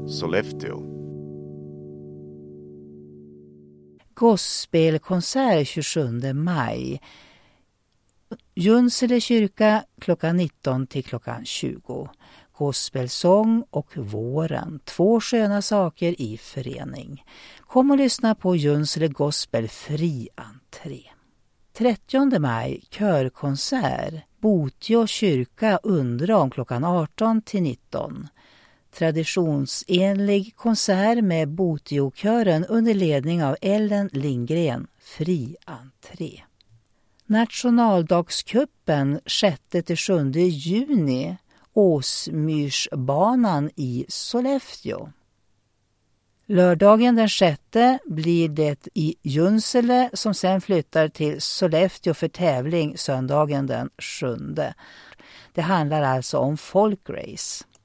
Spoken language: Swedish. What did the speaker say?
Sollefteå. Gospelkonsert 27 maj. Junsele kyrka klockan 19 till klockan 20. Gospelsång och våren. 2 sköna saker i förening. Kom och lyssna på Junsele Gospel fri entré. 30 maj körkonsert. Botjå kyrka Undrom klockan 18 till 19. Traditionsenlig konsert med Botjokören under ledning av Ellen Lindgren, fri entré. Nationaldagskuppen 6-7 juni, Åsmyrsbanan i Sollefteå. Lördagen den 6 blir det i Junsele som sen flyttar till Sollefteå för tävling söndagen den 7. Det handlar alltså om folkrace.